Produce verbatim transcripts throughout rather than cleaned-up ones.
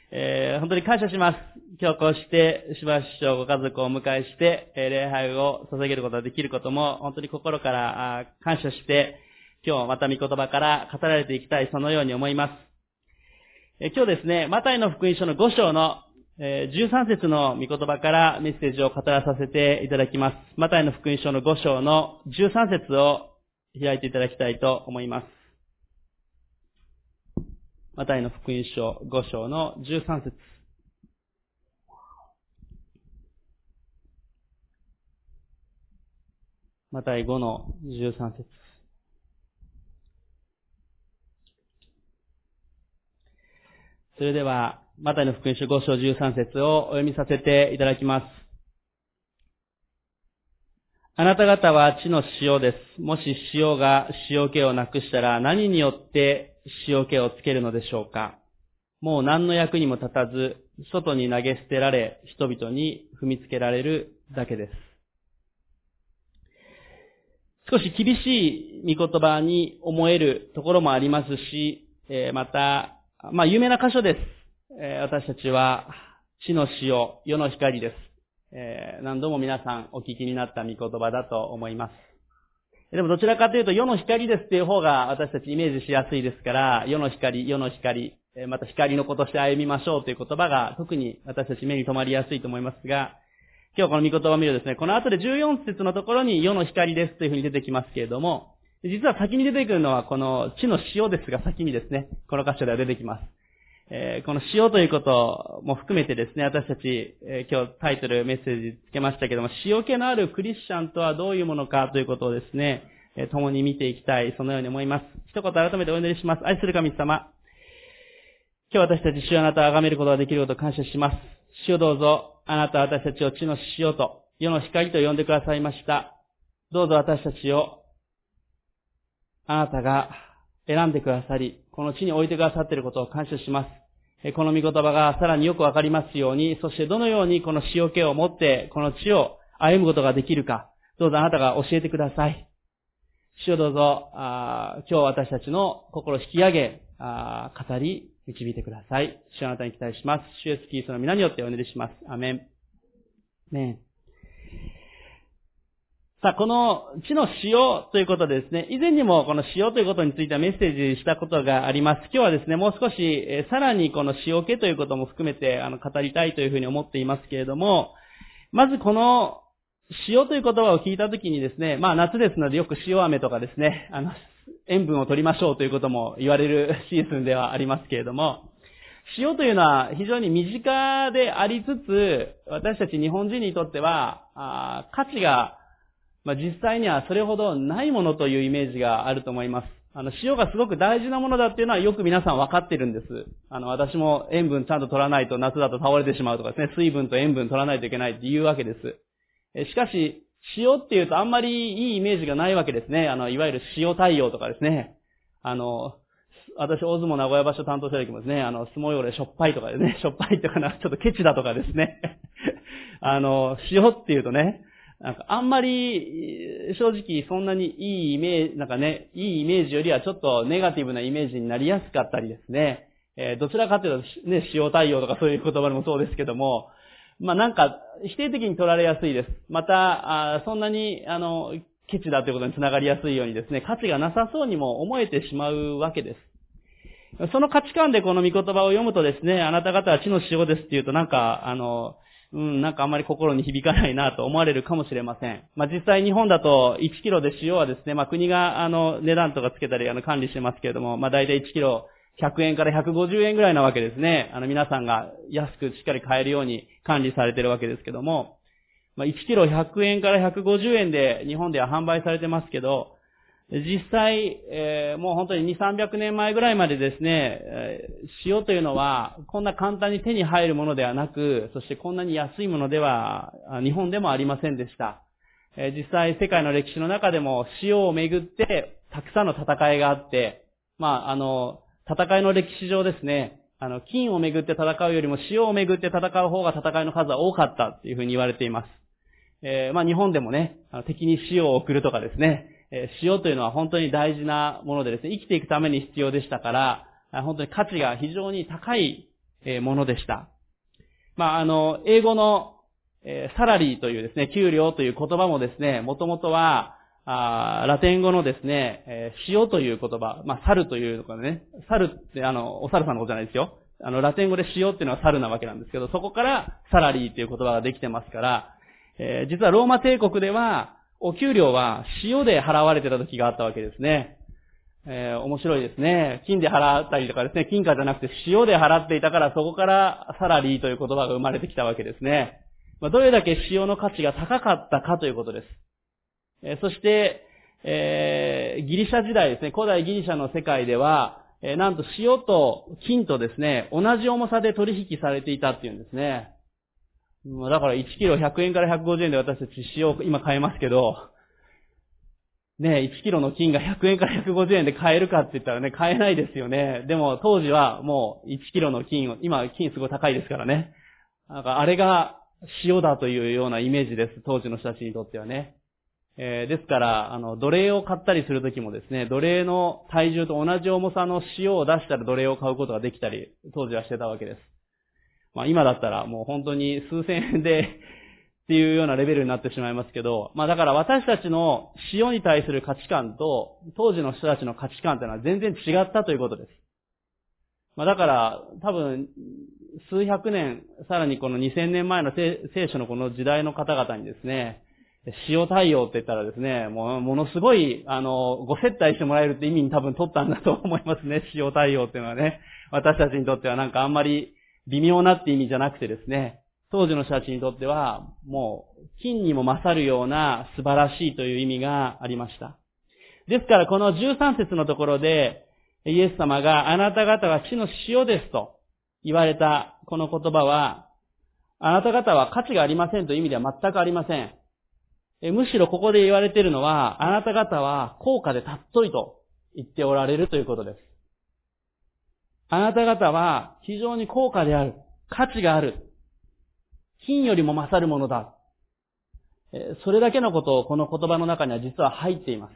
えー、本当に感謝します。今日こうして、しばし師匠ご家族をお迎えして、えー、礼拝を捧げることができることも、本当に心からあ感謝して、今日また御言葉から語られていきたい、そのように思います。えー、今日ですね、マタイの福音書のご章の、えー、じゅうさん節の御言葉からメッセージを語らさせていただきます。マタイの福音書のご章のじゅうさん節を開いていただきたいと思います。マタイの福音書ご章のじゅうさん節。マタイごのじゅうさん節。それでは、マタイの福音書ご章じゅうさん節をお読みさせていただきます。あなた方は地の塩です。もし塩が塩気をなくしたら何によって塩気をつけるのでしょうか。もう何の役にも立たず、外に投げ捨てられ、人々に踏みつけられるだけです。少し厳しい御言葉に思えるところもありますし、また、まあ有名な箇所です。私たちは地の塩、世の光です。何度も皆さんお聞きになった御言葉だと思います。でもどちらかというと世の光ですっていう方が私たちイメージしやすいですから、世の光、世の光、また光の子として歩みましょうという言葉が特に私たち目に留まりやすいと思いますが、今日この御言葉を見るとですね、この後でじゅうよん節のところに世の光ですというふうに出てきますけれども、実は先に出てくるのはこの地の塩ですが先にですね、この箇所では出てきます。えー、この塩ということも含めてですね、私たち、えー、今日タイトルメッセージつけましたけども、塩気のあるクリスチャンとはどういうものかということをですね、えー、共に見ていきたい、そのように思います。一言改めてお祈りします。愛する神様、今日私たち主あなたを崇めることができることを感謝します。主よどうぞ、あなたは私たちを地の塩と世の光と呼んでくださいました。どうぞ私たちをあなたが選んでくださり、この地に置いてくださっていることを感謝します。この御言葉がさらによくわかりますように、そしてどのようにこの塩気を持ってこの地を歩むことができるか、どうぞあなたが教えてください。主よどうぞ、あ今日私たちの心を引き上げ、あ語り、導いてください。主あなたに期待します。主イエスキリストの皆によってお祈りします。アメン。ねさあ、この地の塩ということでですね、以前にもこの塩ということについてはメッセージしたことがあります。今日はですね、もう少し、えー、さらにこの塩気ということも含めてあの語りたいというふうに思っていますけれども、まずこの塩という言葉を聞いたときにですね、まあ夏ですのでよく塩飴とかですね、あの、塩分を取りましょうということも言われるシーズンではありますけれども、塩というのは非常に身近でありつつ、私たち日本人にとっては、あ価値がまあ、実際にはそれほどないものというイメージがあると思います。あの、塩がすごく大事なものだっていうのはよく皆さん分かってるんです。あの、私も塩分ちゃんと取らないと夏だと倒れてしまうとかですね、水分と塩分取らないといけないっていうわけです。えしかし、塩っていうとあんまりいいイメージがないわけですね。あの、いわゆる塩対応とかですね。あの、私、大相撲名古屋場所担当した時もですね、あの、相撲用でしょっぱいとかですね、しょっぱいとかな、ちょっとケチだとかですね。あの、塩っていうとね、なんかあんまり正直そんなにいいイメージ、なんかね、いいイメージよりはちょっとネガティブなイメージになりやすかったりですね、えー、どちらかというとね、塩対応とかそういう言葉でもそうですけども、まあなんか否定的に取られやすいです。また、あそんなにあの、ケチだということにつながりやすいようにですね、価値がなさそうにも思えてしまうわけです。その価値観でこの御言葉を読むとですね、あなた方は地の塩ですっていうとなんか、あの、うん、なんかあんまり心に響かないなと思われるかもしれません。まあ、実際日本だといちキロで塩はですね、まあ、国があの値段とかつけたりあの管理してますけれども、まあ、大体いちキロひゃくえんからひゃくごじゅうえんぐらいなわけですね。あの皆さんが安くしっかり買えるように管理されているわけですけども、まあ、いちキロひゃくえんからひゃくごじゅうえんで日本では販売されてますけど、実際、えー、もう本当ににせんさんびゃくねんまえぐらいまでですね、えー、塩というのはこんな簡単に手に入るものではなく、そしてこんなに安いものでは日本でもありませんでした。えー、実際世界の歴史の中でも塩をめぐってたくさんの戦いがあって、まああの戦いの歴史上ですね、あの金をめぐって戦うよりも塩をめぐって戦う方が戦いの数は多かったというふうに言われています。えー、まあ日本でもね、敵に塩を送るとかですね。塩というのは本当に大事なものでですね、生きていくために必要でしたから、本当に価値が非常に高いものでした。まあ、あの、英語の、えー、サラリーというですね、給料という言葉もですね、もともとは、あラテン語のですね、えー、塩という言葉、まあ、猿というのかね、猿ってあの、お猿さんのことじゃないですよ。あの、ラテン語で塩っていうのは猿なわけなんですけど、そこからサラリーという言葉ができてますから、えー、実はローマ帝国では、お給料は塩で払われてた時があったわけですね。えー、面白いですね。金で払ったりとかですね、金貨じゃなくて塩で払っていたから、そこからサラリーという言葉が生まれてきたわけですね。まあ、どれだけ塩の価値が高かったかということです。えー、そして、えー、ギリシャ時代ですね、古代ギリシャの世界では、えー、なんと塩と金とですね、同じ重さで取引されていたっていうんですね。だからいちキロひゃくえんからひゃくごじゅうえんで私たち塩を今買えますけど、ね、いちキロの金がひゃくえんからひゃくごじゅうえんで買えるかって言ったらね、買えないですよね。でも当時はもういちキロの金を、今金すごい高いですからね。なんかあれが塩だというようなイメージです。当時の人たちにとってはね。えー、ですから、あの、奴隷を買ったりするときもですね、奴隷の体重と同じ重さの塩を出したら奴隷を買うことができたり、当時はしてたわけです。まあ今だったらもう本当に数千円でっていうようなレベルになってしまいますけど、まあだから私たちの塩に対する価値観と当時の人たちの価値観というのは全然違ったということです。まあだから多分数百年、さらにこのにせんねんまえの聖書のこの時代の方々にですね、塩対応って言ったらですね、もうものすごいあのご接待してもらえるって意味に多分取ったんだと思いますね。塩対応っていうのはね、私たちにとってはなんかあんまり微妙なって意味じゃなくてですね、当時の人たちにとっては、もう、金にも勝るような素晴らしいという意味がありました。ですから、このじゅうさん節のところで、イエス様があなた方は地の塩ですと言われたこの言葉は、あなた方は価値がありませんという意味では全くありません。えむしろここで言われているのは、あなた方は高価で尊いと言っておられるということです。あなた方は非常に高価である。価値がある。金よりも勝るものだ。それだけのことをこの言葉の中には実は入っています。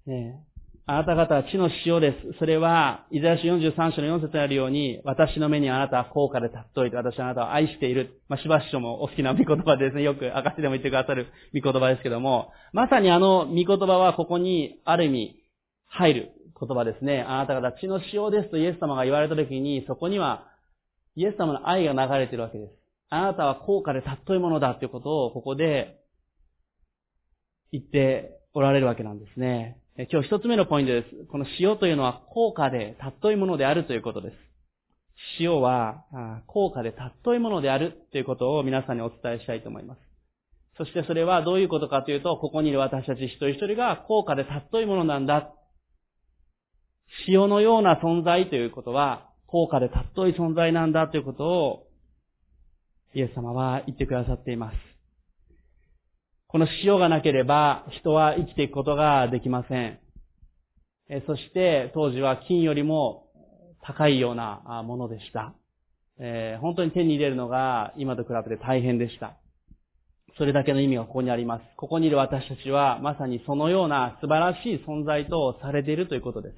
ね、あなた方は地の塩です。それは、イザヤ書よんじゅうさん章のよん節にあるように、私の目にあなたは高価で尊いと、私はあなたを愛している。まあ、しばし書もお好きな御言葉でですね、よく証でも言ってくださる御言葉ですけども、まさにあの御言葉はここにある意味入る言葉ですね。あなた方は地の塩ですとイエス様が言われたときに、そこにはイエス様の愛が流れているわけです。あなたは高価で尊いものだということをここで言っておられるわけなんですね。今日一つ目のポイントです。この塩というのは高価で尊いものであるということです。塩は高価で尊いものであるということを皆さんにお伝えしたいと思います。そしてそれはどういうことかというと、ここにいる私たち一人一人が高価で尊いものなんだ。塩のような存在ということは高価で尊い存在なんだということをイエス様は言ってくださっています。この塩がなければ人は生きていくことができません。そして当時は金よりも高いようなものでした。本当に手に入れるのが今と比べて大変でした。それだけの意味がここにあります。ここにいる私たちはまさにそのような素晴らしい存在とされているということです。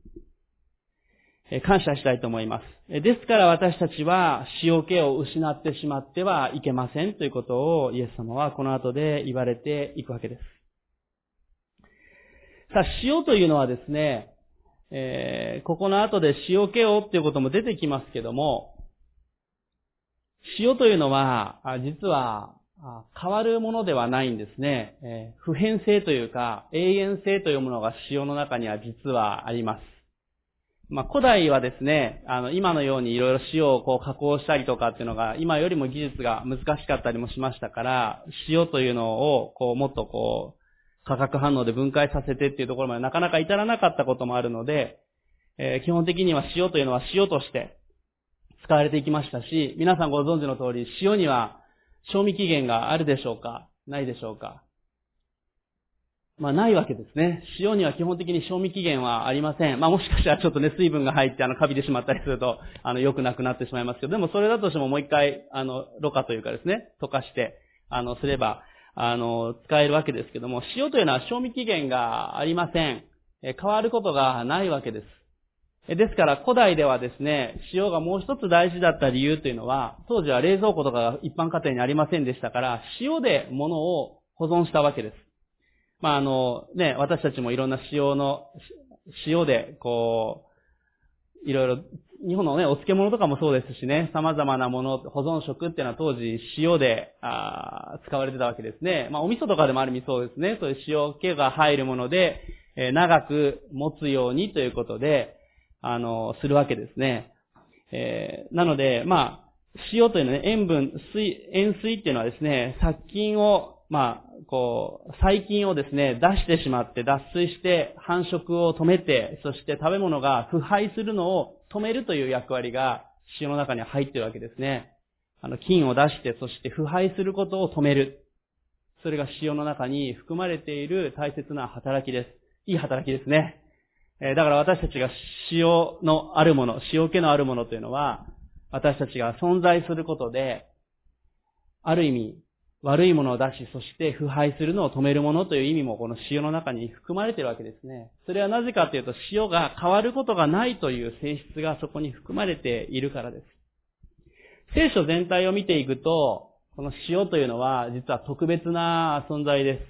感謝したいと思います。ですから私たちは塩気を失ってしまってはいけませんということをイエス様はこの後で言われていくわけです。さあ、塩というのはですね、えー、ここの後で塩気をっていうことも出てきますけども、塩というのは実は変わるものではないんですね。えー、普遍性というか永遠性というものが塩の中には実はあります。まあ、古代はですね、あの、今のようにいろいろ塩をこう加工したりとかっていうのが、今よりも技術が難しかったりもしましたから、塩というのを、こう、もっとこう、化学反応で分解させてっていうところまでなかなか至らなかったこともあるので、えー、基本的には塩というのは塩として使われていきましたし、皆さんご存知の通り、塩には賞味期限があるでしょうか、ないでしょうか。まあないわけですね。塩には基本的に賞味期限はありません。まあもしかしたらちょっとね、水分が入ってあの、カビてしまったりすると、あの、良くなくなってしまいますけど、でもそれだとしてももう一回、あの、ろ過というかですね、溶かして、あの、すれば、あの、使えるわけですけども、塩というのは賞味期限がありません。え、変わることがないわけです。 ですから古代ではですね、塩がもう一つ大事だった理由というのは、当時は冷蔵庫とかが一般家庭にありませんでしたから、塩で物を保存したわけです。まああのね、私たちもいろんな塩の、塩でこう、いろいろ、日本のね、お漬物とかもそうですしね、様々なもの、保存食っていうのは当時塩であ使われてたわけですね。まあお味噌とかでもある意味そうですね。そういう塩気が入るもので、えー、長く持つようにということで、あの、するわけですね。えー、なので、まあ、塩というのはね、塩分、水、塩水っていうのはですね、殺菌を、まあ、こう、細菌をですね、出してしまって、脱水して繁殖を止めて、そして食べ物が腐敗するのを止めるという役割が塩の中に入っているわけですね。あの、菌を出して、そして腐敗することを止める。それが塩の中に含まれている大切な働きです。いい働きですね。だから私たちが塩のあるもの、塩気のあるものというのは、私たちが存在することで、ある意味、悪いものを出し、そして腐敗するのを止めるものという意味もこの塩の中に含まれているわけですね。それはなぜかというと、塩が変わることがないという性質がそこに含まれているからです。聖書全体を見ていくと、この塩というのは実は特別な存在です。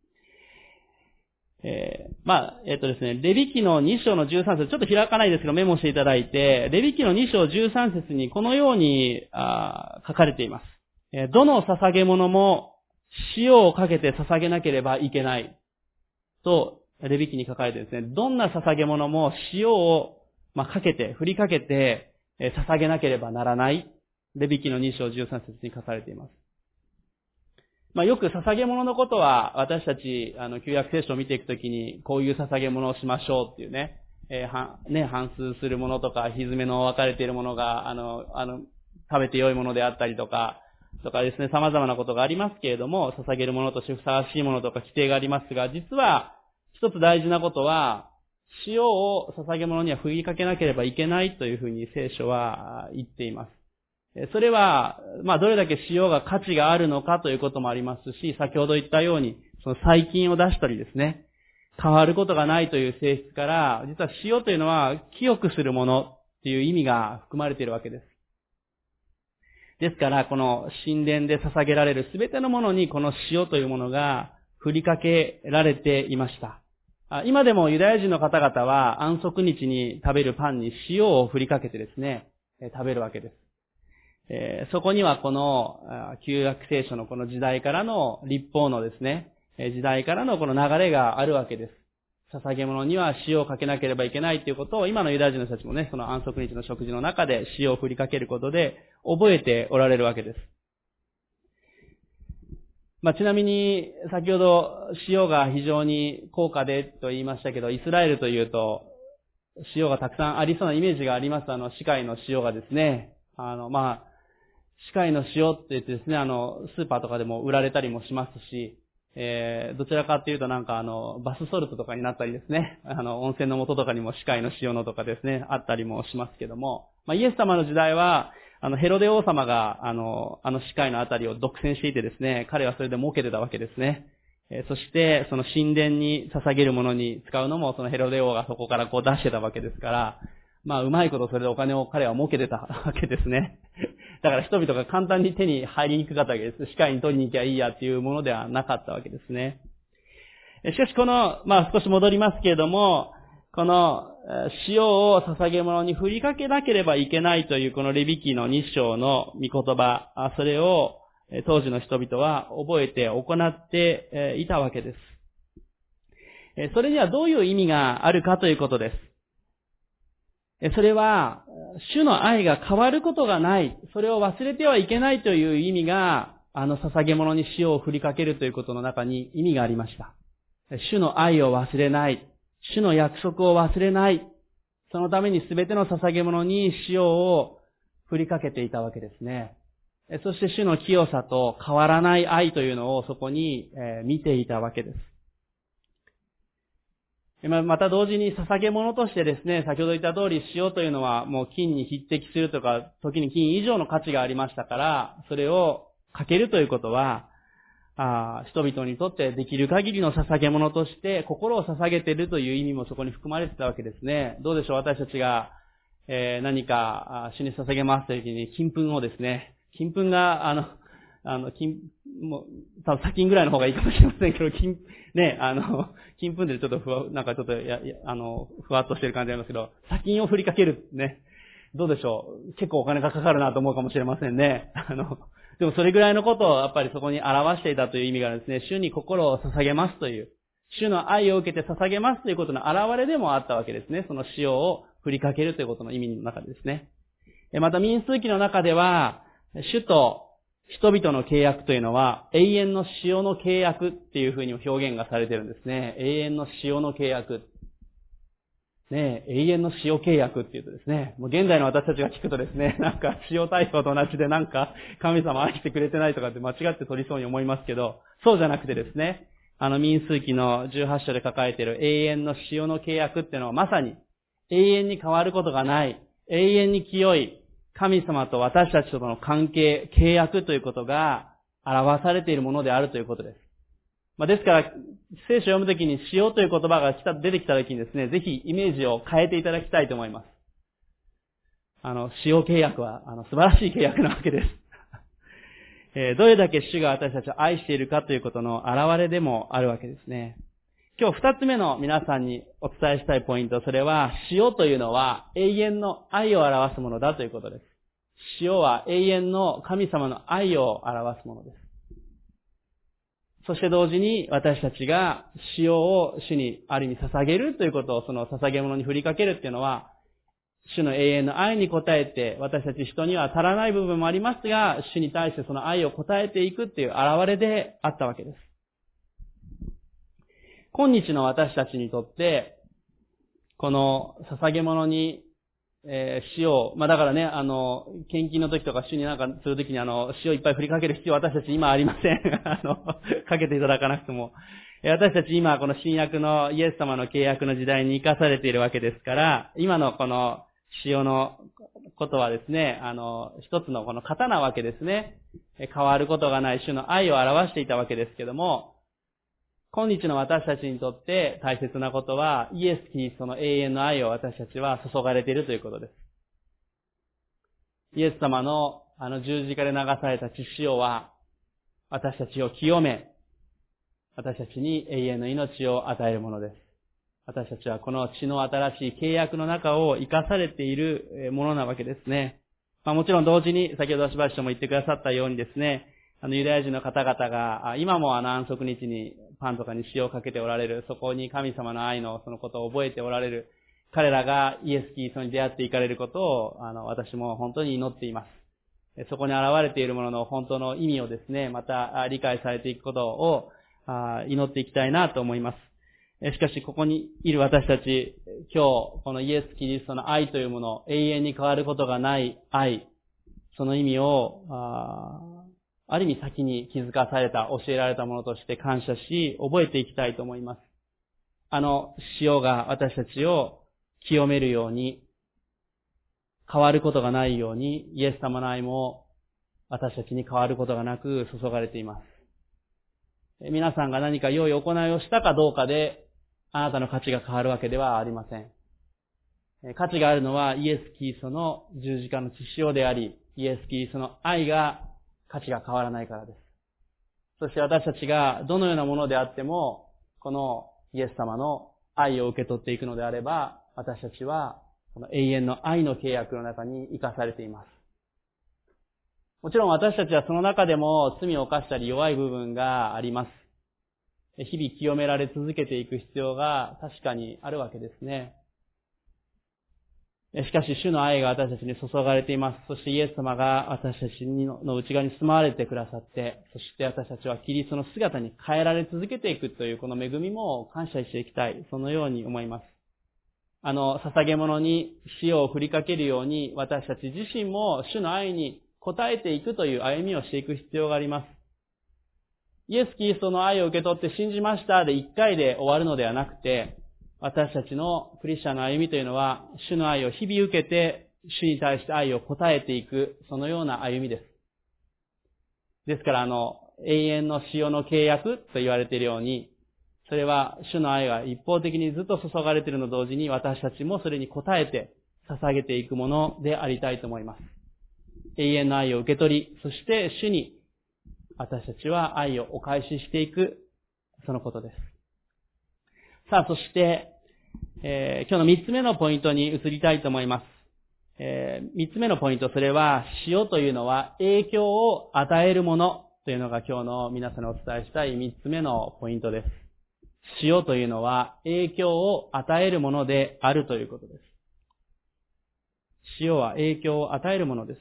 えー、まあ、えっとですね、レビ記のに章のじゅうさん節、ちょっと開かないですけどメモしていただいて、レビ記のに章じゅうさん節にこのようにあ書かれています。えー、どの捧げ物も塩をかけて捧げなければいけないと、レビ記に書かれてですね、どんな捧げ物も塩を、まあ、かけて、振りかけて、えー、捧げなければならない。レビ記のに章じゅうさん節に書かれています。まあよく捧げ物のことは、私たち、あの、旧約聖書を見ていくときに、こういう捧げ物をしましょうっていうね、えー、は、ね、反数するものとか、ひずめの分かれているものが、あの、あの、食べて良いものであったりとか、とかですね、様々なことがありますけれども、捧げるものとしてふさわしいものとか規定がありますが、実は、一つ大事なことは、塩を捧げ物には振りかけなければいけないというふうに聖書は言っています。それは、まあ、どれだけ塩が価値があるのかということもありますし、先ほど言ったように、その細菌を出したりですね、変わることがないという性質から、実は塩というのは清くするものっていう意味が含まれているわけです。ですから、この神殿で捧げられるすべてのものにこの塩というものが振りかけられていました。今でもユダヤ人の方々は安息日に食べるパンに塩を振りかけてですね、食べるわけです。えー、そこにはこの旧約聖書のこの時代からの律法のですね、時代からのこの流れがあるわけです。捧げ物には塩をかけなければいけないということを今のユダヤ人の人たちもね、その安息日の食事の中で塩を振りかけることで覚えておられるわけです。まあ、ちなみに先ほど塩が非常に高価でと言いましたけど、イスラエルというと塩がたくさんありそうなイメージがあります。あの、死海の塩がですね、あの、まあ、死海の塩って言ってですね、あの、スーパーとかでも売られたりもしますし、えー、どちらかっていうとなんかあの、バスソルトとかになったりですね、あの、温泉の素とかにも死海の塩のとかですね、あったりもしますけども、まあ、イエス様の時代は、あの、ヘロデ王様が、あの、あの死海のあたりを独占していてですね、彼はそれで儲けてたわけですね。えー、そして、その神殿に捧げるものに使うのも、そのヘロデ王がそこからこう出してたわけですから、まあ、うまいことそれでお金を彼は儲けてたわけですね。だから人々が簡単に手に入りにくかったわけです。死海に取りに行きゃいいやっていうものではなかったわけですね。しかしこの、まあ少し戻りますけれども、この塩を捧げ物に振りかけなければいけないというこのレビ記のに章の御言葉、それを当時の人々は覚えて行っていたわけです。それにはどういう意味があるかということです。それは、主の愛が変わることがない。それを忘れてはいけないという意味が、あの捧げ物に塩を振りかけるということの中に意味がありました。主の愛を忘れない。主の約束を忘れない。そのためにすべての捧げ物に塩を振りかけていたわけですね。そして主の清さと変わらない愛というのをそこに見ていたわけです。また同時に捧げ物としてですね、先ほど言った通り塩というのはもう金に匹敵するとか、時に金以上の価値がありましたから、それをかけるということは、 あ人々にとってできる限りの捧げ物として心を捧げているという意味もそこに含まれてたわけですね。どうでしょう、私たちが、えー、何か主に捧げますという時に金粉をですね、金粉が、あの、あの、金、もう、多分砂金ぐらいの方がいいかもしれませんけど、金、ね、あの、金粉でちょっとふわ、なんかちょっとや、やあの、ふわっとしてる感じありますけど、砂金を振りかけるね。どうでしょう、結構お金がかかるなと思うかもしれませんね。あの、でもそれぐらいのことをやっぱりそこに表していたという意味がですね、主に心を捧げますという、主の愛を受けて捧げますということの表れでもあったわけですね。その塩を振りかけるということの意味の中でですね。また民数記の中では、主と人々の契約というのは永遠の塩の契約っていうふうに表現がされているんですね。永遠の塩の契約。ねえ、永遠の塩契約っていうとですね、もう現代の私たちが聞くとですね、なんか塩対象と同じでなんか神様愛してくれてないとかって間違って取りそうに思いますけど、そうじゃなくてですね、あの民数記のじゅうはち章で書かれている永遠の塩の契約っていうのはまさに永遠に変わることがない、永遠に清い神様と私たちとの関係、契約ということが表されているものであるということです。まあ、ですから、聖書を読むときに塩という言葉が来た出てきたときにですね、ぜひイメージを変えていただきたいと思います。あの、塩契約は、あの、素晴らしい契約なわけです。えー、どれだけ主が私たちを愛しているかということの表れでもあるわけですね。今日二つ目の皆さんにお伝えしたいポイント、それは、塩というのは永遠の愛を表すものだということです。塩は永遠の神様の愛を表すものです。そして同時に私たちが塩を主にある意味捧げるということをその捧げ物に振りかけるっていうのは、主の永遠の愛に応えて、私たち人には足らない部分もありますが、主に対してその愛を応えていくっていう現れであったわけです。今日の私たちにとって、この捧げ物にえー、塩を、まあ、だからね、あの、献金の時とか主になんかする時にあの、塩いっぱい振りかける必要は私たち今ありません。あの、かけていただかなくても。私たち今この新約のイエス様の契約の時代に生かされているわけですから、今のこの塩のことはですね、あの、一つのこの型なわけですね。変わることがない主の愛を表していたわけですけども、今日の私たちにとって大切なことは、イエス・キリストの永遠の愛を私たちは注がれているということです。イエス様のあの十字架で流された血潮は、私たちを清め、私たちに永遠の命を与えるものです。私たちはこの血の新しい契約の中を生かされているものなわけですね。まあもちろん同時に、先ほどしばしとも言ってくださったようにですね、あのユダヤ人の方々が、今もあの安息日にパンとかに塩をかけておられる、そこに神様の愛のそのことを覚えておられる、彼らがイエス・キリストに出会っていかれることを、あの、私も本当に祈っています。そこに現れているものの本当の意味をですね、また理解されていくことを祈っていきたいなと思います。しかし、ここにいる私たち、今日、このイエス・キリストの愛というもの、永遠に変わることがない愛、その意味を、あある意味先に気づかされた、教えられたものとして感謝し、覚えていきたいと思います。あの塩が私たちを清めるように、変わることがないように、イエス様の愛も私たちに変わることがなく注がれています。皆さんが何か良い行いをしたかどうかで、あなたの価値が変わるわけではありません。価値があるのはイエス・キリストの十字架の血潮であり、イエス・キリストの愛が価値が変わらないからです。そして私たちがどのようなものであっても、このイエス様の愛を受け取っていくのであれば、私たちはこの永遠の愛の契約の中に生かされています。もちろん私たちはその中でも罪を犯したり弱い部分があります。日々清められ続けていく必要が確かにあるわけですね。しかし主の愛が私たちに注がれています。そしてイエス様が私たちの内側に住まわれてくださって、そして私たちはキリストの姿に変えられ続けていくというこの恵みも感謝していきたい。そのように思います。あの、捧げ物に塩を振りかけるように私たち自身も主の愛に応えていくという歩みをしていく必要があります。イエス・キリストの愛を受け取って信じましたで一回で終わるのではなくて、私たちのクリスチャンの歩みというのは、主の愛を日々受けて、主に対して愛を応えていく、そのような歩みです。ですから、あの、 永遠の塩の契約と言われているように、それは主の愛が一方的にずっと注がれているのと同時に、私たちもそれに応えて捧げていくものでありたいと思います。永遠の愛を受け取り、そして主に私たちは愛をお返ししていく、そのことです。さあ、そして、えー、今日の三つ目のポイントに移りたいと思います。えー、三つ目のポイント、それは、塩というのは影響を与えるものというのが今日の皆さんにお伝えしたい三つ目のポイントです。塩というのは影響を与えるものであるということです。塩は影響を与えるものです。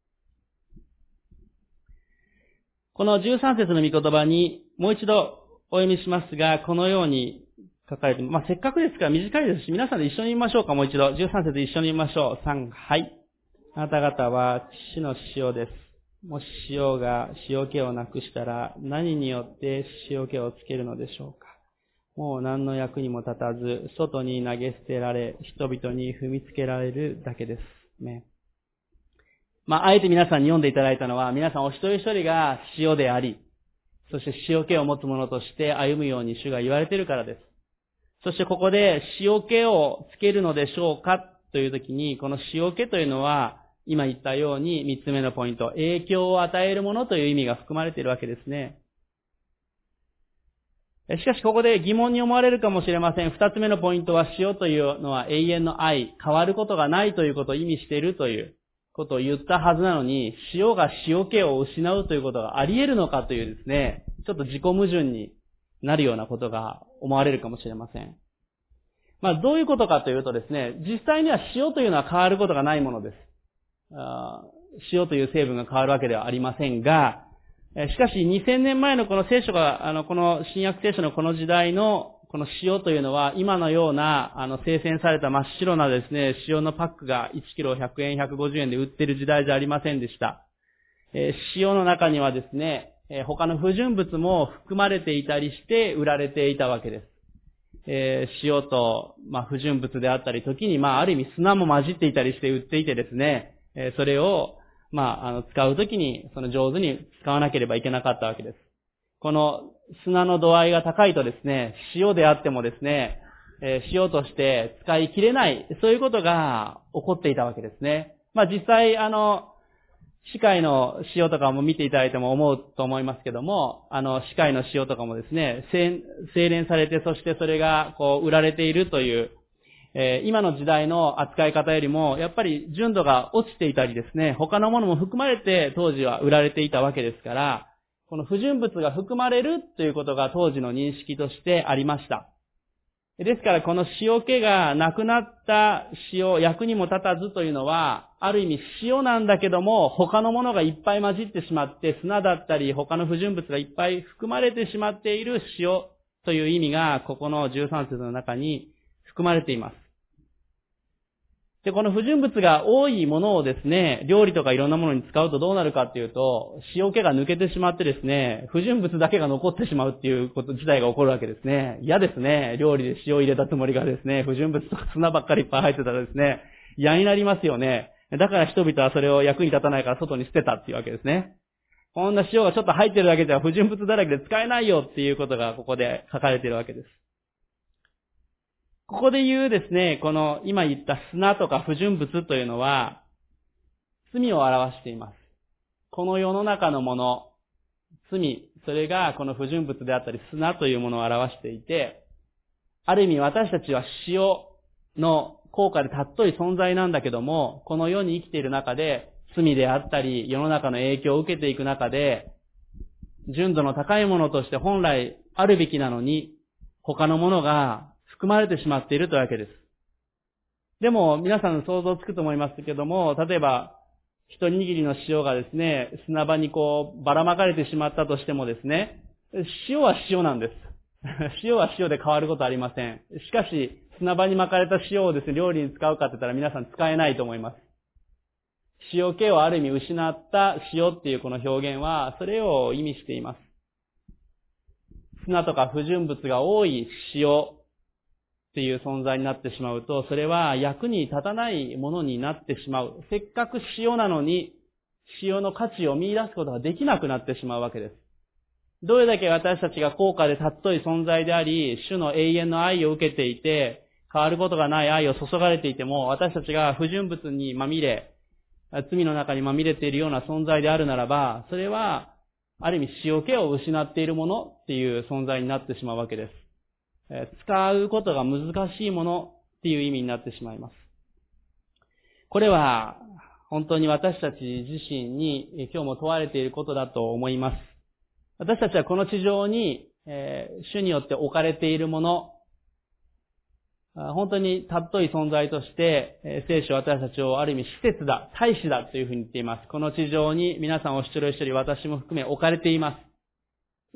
このじゅうさん節の御言葉にもう一度お読みしますが、このように書かれて、まあ、せっかくですから短いですし、皆さんで一緒に見ましょうか、もう一度。じゅうさん節一緒に見ましょう。さん、はい。あなた方は地の塩です。もし塩が塩気をなくしたら、何によって塩気をつけるのでしょうか。もう何の役にも立たず、外に投げ捨てられ、人々に踏みつけられるだけですね。まあ、あえて皆さんに読んでいただいたのは、皆さんお一人一人が塩であり、そして塩気を持つ者として歩むように主が言われているからです。そしてここで塩気をつけるのでしょうかというときに、この塩気というのは、今言ったように三つ目のポイント、影響を与えるものという意味が含まれているわけですね。しかしここで疑問に思われるかもしれません。二つ目のポイントは、塩というのは永遠の愛、変わることがないということを意味しているということを言ったはずなのに、塩が塩気を失うということがあり得るのかというですね、ちょっと自己矛盾になるようなことが思われるかもしれません。まあどういうことかというとですね、実際には塩というのは変わることがないものです。あ塩という成分が変わるわけではありませんが、しかしにせんねんまえのこの聖書が、あの、この新約聖書のこの時代のこの塩というのは、今のような、あの、精選された真っ白なですね、塩のパックがいちキロひゃくえん、ひゃくごじゅうえんで売っている時代じゃありませんでした。えー、塩の中にはですね、えー、他の不純物も含まれていたりして売られていたわけです。えー、塩と、まあ、不純物であったり、時に、まあ、ある意味砂も混じっていたりして売っていてですね、えー、それを、まあ、あの、使うときに、その上手に使わなければいけなかったわけです。この砂の度合いが高いとですね、塩であってもですね、えー、塩として使い切れない、そういうことが起こっていたわけですね。まあ実際、あの、市海の塩とかも見ていただいても思うと思いますけども、あの、市海の塩とかもですね、精錬されて、そしてそれがこう売られているという、えー、今の時代の扱い方よりも、やっぱり純度が落ちていたりですね、他のものも含まれて当時は売られていたわけですから、この不純物が含まれるということが当時の認識としてありました。ですからこの塩気がなくなった塩、役にも立たずというのは、ある意味塩なんだけども、他のものがいっぱい混じってしまって、砂だったり他の不純物がいっぱい含まれてしまっている塩という意味が、ここのじゅうさん節の中に含まれています。で、この不純物が多いものをですね、料理とかいろんなものに使うとどうなるかっていうと、塩気が抜けてしまってですね、不純物だけが残ってしまうっていうこと自体が起こるわけですね。嫌ですね。料理で塩入れたつもりがですね、不純物とか砂ばっかりいっぱい入ってたらですね、嫌になりますよね。だから人々はそれを役に立たないから外に捨てたっていうわけですね。こんな塩がちょっと入ってるだけでは不純物だらけで使えないよっていうことがここで書かれているわけです。ここで言うですね、この今言った砂とか不純物というのは、罪を表しています。この世の中のもの、罪、それがこの不純物であったり砂というものを表していて、ある意味私たちは塩の高価で尊い存在なんだけども、この世に生きている中で、罪であったり、世の中の影響を受けていく中で、純度の高いものとして本来あるべきなのに、他のものが含まれてしまっているというわけです。でも、皆さんの想像つくと思いますけども、例えば、一握りの塩がですね、砂場にこう、ばらまかれてしまったとしてもですね、塩は塩なんです。塩は塩で変わることはありません。しかし、砂場に巻かれた塩をですね、料理に使うかって言ったら皆さん使えないと思います。塩気をある意味失った塩っていうこの表現は、それを意味しています。砂とか不純物が多い塩っていう存在になってしまうと、それは役に立たないものになってしまう。せっかく塩なのに、塩の価値を見出すことができなくなってしまうわけです。 どれだけ私たちが高価で尊い存在であり、主の永遠の愛を受けていて、変わることがない愛を注がれていても、私たちが不純物にまみれ、罪の中にまみれているような存在であるならば、それは、ある意味塩気を失っているものっていう存在になってしまうわけです。使うことが難しいものっていう意味になってしまいます。これは、本当に私たち自身に今日も問われていることだと思います。私たちはこの地上に、えー、主によって置かれているもの、本当に尊い存在として、えー、聖書は私たちをある意味施設だ、大使だというふうに言っています。この地上に皆さんお一人お一人、私も含め置かれています。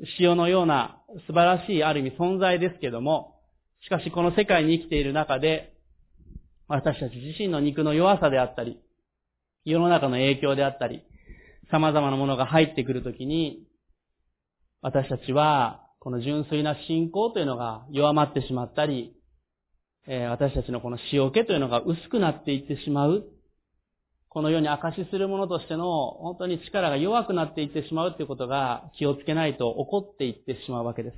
塩のような素晴らしいある意味存在ですけども、しかしこの世界に生きている中で、私たち自身の肉の弱さであったり、世の中の影響であったり、様々なものが入ってくるときに、私たちは、この純粋な信仰というのが弱まってしまったり、えー、私たちのこの塩気というのが薄くなっていってしまう。この世に証しするものとしての本当に力が弱くなっていってしまうということが気をつけないと起こっていってしまうわけです。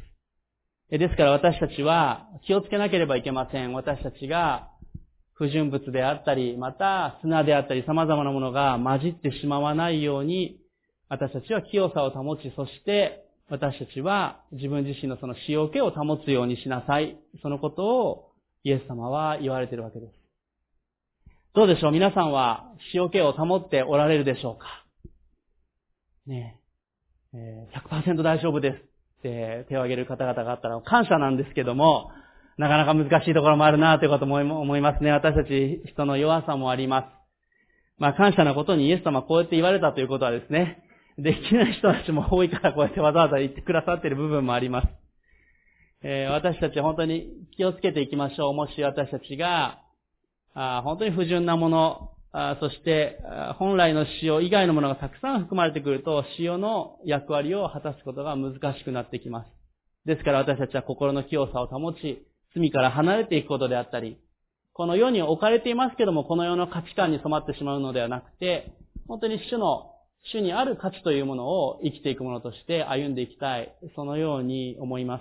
ですから私たちは気をつけなければいけません。私たちが不純物であったり、また砂であったり様々なものが混じってしまわないように、私たちは清さを保ち、そして私たちは自分自身のその塩気を保つようにしなさい。そのことをイエス様は言われているわけです。どうでしょう？皆さんは塩気を保っておられるでしょうか？ねえ、ひゃくパーセント 大丈夫ですって手を挙げる方々があったら感謝なんですけども、なかなか難しいところもあるなということも思いますね。私たち人の弱さもあります。まあ感謝なことにイエス様はこうやって言われたということはですね、できない人たちも多いからこうやってわざわざ言ってくださっている部分もあります。えー、私たち本当に気をつけていきましょう。もし私たちがあ本当に不純なもの、あそして本来の塩以外のものがたくさん含まれてくると、塩の役割を果たすことが難しくなってきます。ですから私たちは心の清さを保ち、罪から離れていくことであったり、この世に置かれていますけども、この世の価値観に染まってしまうのではなくて、本当に主の主にある価値というものを生きていくものとして歩んでいきたい。そのように思います。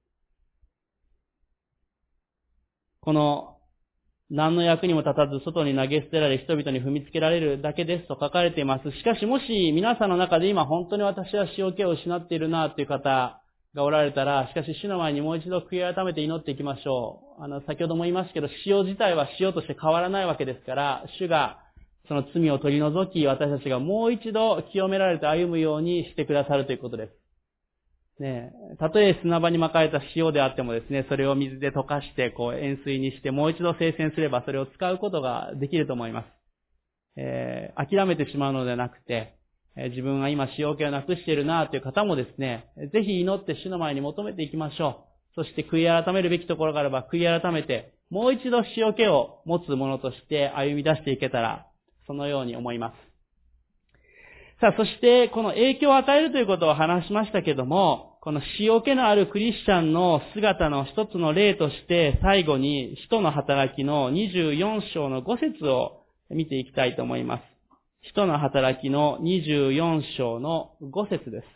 この何の役にも立たず外に投げ捨てられ人々に踏みつけられるだけですと書かれています。しかしもし皆さんの中で今本当に私は塩気を失っているなという方がおられたら、しかし主の前にもう一度悔い改めて祈っていきましょう。あの先ほども言いましたけど、塩自体は塩として変わらないわけですから、主がその罪を取り除き、私たちがもう一度清められて歩むようにしてくださるということです。ねえ、たとえ砂場に巻かれた塩であってもですね、それを水で溶かして、こう塩水にしてもう一度精選すればそれを使うことができると思います。えー、諦めてしまうのではなくて、えー、自分が今塩気をなくしているなという方もですね、ぜひ祈って主の前に求めていきましょう。そして悔い改めるべきところがあれば悔い改めて、もう一度塩気を持つものとして歩み出していけたら、そのように思います。さあ、そしてこの影響を与えるということを話しましたけども、この塩気のあるクリスチャンの姿の一つの例として、最後に使徒の働きのにじゅうよん章のご節を見ていきたいと思います。使徒の働きのにじゅうよん章のご節です。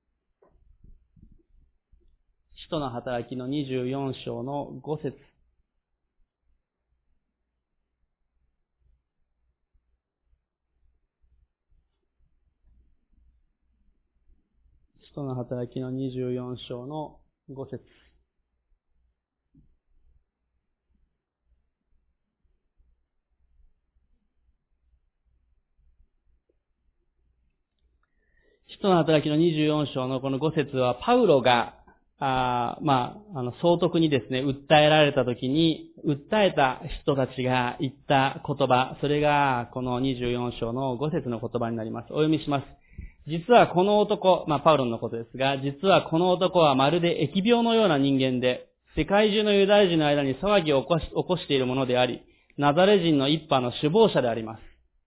使徒の働きのにじゅうよん章のご節。使徒の働きのにじゅうよん章のご節。使徒の働きのにじゅうよん章のこのご節は、パウロが、あまあ、あの、総督にですね、訴えられたときに、訴えた人たちが言った言葉、それがこのにじゅうよん章のご節の言葉になります。お読みします。実はこの男、まあ、パウロのことですが、実はこの男はまるで疫病のような人間で、世界中のユダヤ人の間に騒ぎを起こし、起こしているものであり、ナザレ人の一派の首謀者であります。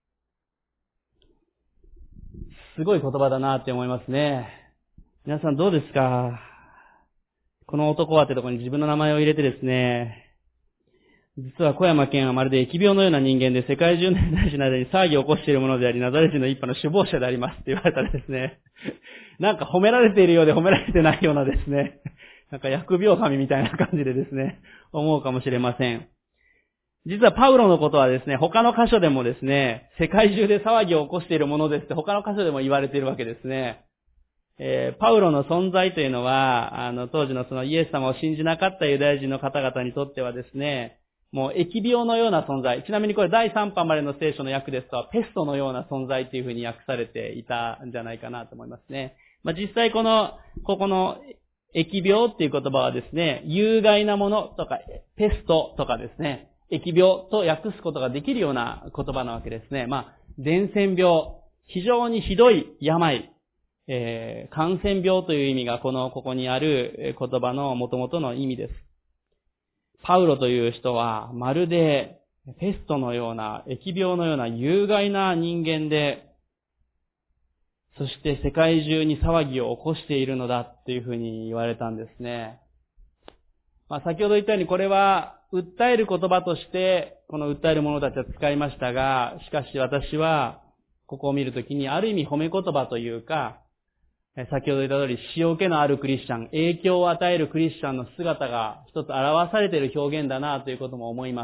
すごい言葉だなって思いますね。皆さんどうですか？この男はってところに自分の名前を入れてですね、 実は小山健はまるで疫病のような人間で世界中のユダヤ人の間に騒ぎを起こしているものであり、ナザレ人の一派の首謀者でありますって言われたらですね、なんか褒められているようで褒められてないようなですね、なんか疫病神みたいな感じでですね、思うかもしれません。実はパウロのことはですね、他の箇所でもですね、世界中で騒ぎを起こしているものですって他の箇所でも言われているわけですね。えー、パウロの存在というのは、あの、当時のそのイエス様を信じなかったユダヤ人の方々にとってはですね、もう疫病のような存在。ちなみにこれだいさん版までの聖書の訳ですと、ペストのような存在というふうに訳されていたんじゃないかなと思いますね。まあ、実際この、ここの疫病っていう言葉はですね、有害なものとか、ペストとかですね、疫病と訳すことができるような言葉なわけですね。まあ、伝染病、非常にひどい病、えー、感染病という意味がこの、ここにある言葉の元々の意味です。パウロという人は、まるでペストのような、疫病のような有害な人間で、そして世界中に騒ぎを起こしているのだっていうふうに言われたんですね。まあ、先ほど言ったようにこれは、訴える言葉として、この訴える者たちは使いましたが、しかし私は、ここを見るときに、ある意味褒め言葉というか、先ほど言った通り、塩気のあるクリスチャン、影響を与えるクリスチャンの姿が一つ表されている表現だなということも思います。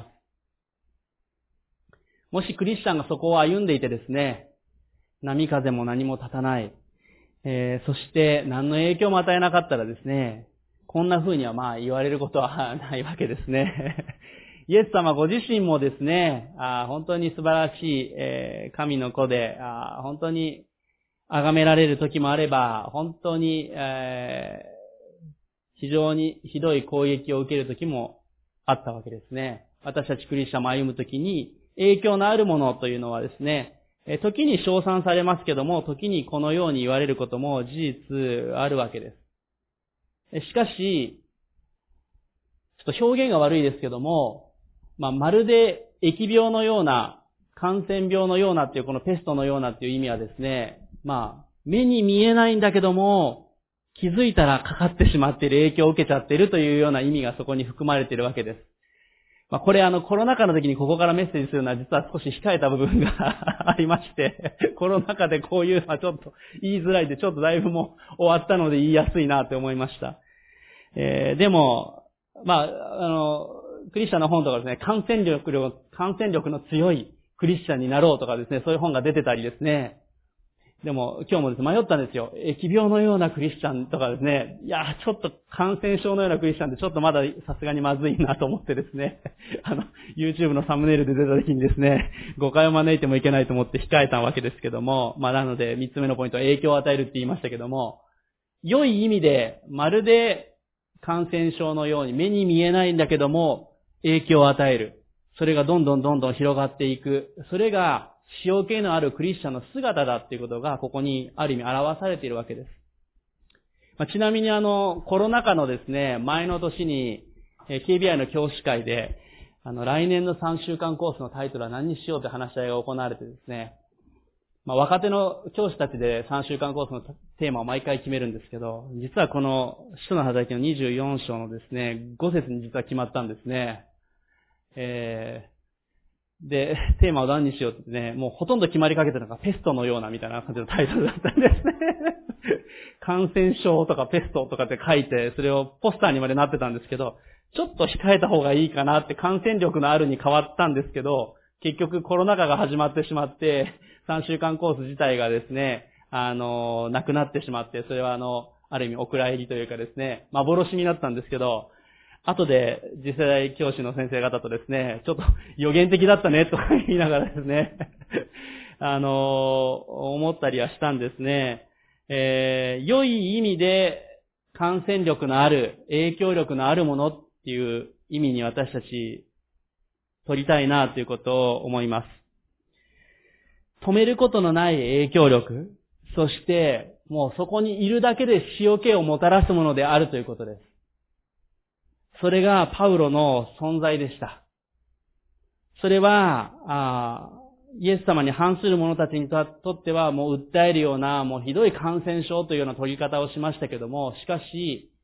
もしクリスチャンがそこを歩んでいてですね、波風も何も立たない、えー、そして何の影響も与えなかったらですね、こんな風にはまあ言われることはないわけですね。イエス様ご自身もですね、あ本当に素晴らしい、えー、神の子で、あ本当に崇められる時もあれば、本当に、えー、非常にひどい攻撃を受ける時もあったわけですね。私たちクリスチャンも歩む時に影響のあるものというのはですね、時に称賛されますけども、時にこのように言われることも事実あるわけです。しかし、ちょっと表現が悪いですけども、まあ、まるで疫病のような、感染病のようなっていうこのペストのようなっていう意味はですね、まあ、目に見えないんだけども、気づいたらかかってしまっている、影響を受けちゃっているというような意味がそこに含まれているわけです。まあ、これあのコロナ禍の時にここからメッセージするのは実は少し控えた部分がありまして、コロナ禍でこういうのはちょっと言いづらいで、ちょっとだいぶもう終わったので言いやすいなと思いました。えー、でも、まあ、あの、クリスチャンの本とかですね、感染力の、感染力の強いクリスチャンになろうとかですね、そういう本が出てたりですね。でも、今日もですね、迷ったんですよ。疫病のようなクリスチャンとかですね、いや、ちょっと感染症のようなクリスチャンってちょっとまださすがにまずいなと思ってですね、あの、YouTube のサムネイルで出た時にですね、誤解を招いてもいけないと思って控えたわけですけども、まあなので三つ目のポイントは影響を与えるって言いましたけども、良い意味で、まるで感染症のように目に見えないんだけども、影響を与える。それがどんどんどんどん広がっていく。それが、塩気のあるクリスチャンの姿だっていうことが、ここにある意味表されているわけです。まあ、ちなみにあの、コロナ禍のですね、前の年に、ケービーアイ の教師会で、あの、来年のさんしゅうかんコースのタイトルは何にしようという話し合いが行われてですね、まあ、若手の教師たちでさんしゅうかんコースのテーマを毎回決めるんですけど、実はこの、使徒の働きのにじゅうよん章のですね、ご節に実は決まったんですね。えーで、テーマを何にしようってね、もうほとんど決まりかけてるのがペストのようなみたいな感じのタイトルだったんですね。感染症とかペストとかって書いて、それをポスターにまでなってたんですけど、ちょっと控えた方がいいかなって感染力のあるに変わったんですけど、結局コロナ禍が始まってしまって、さんしゅうかんコース自体がですね、あの、なくなってしまって、それはあの、ある意味お蔵入りというかですね、幻になったんですけど、後で次世代教師の先生方とですね、ちょっと予言的だったねとか言いながらですね、あの、思ったりはしたんですね。えー、良い意味で感染力のある、影響力のあるものっていう意味に私たち取りたいなということを思います。止めることのない影響力、そしてもうそこにいるだけで塩気をもたらすものであるということです。それがパウロの存在でした。それは、あイエス様に反する者たちにとってはもう訴えるようなもうひどい感染症というような取り方をしましたけども、しかし、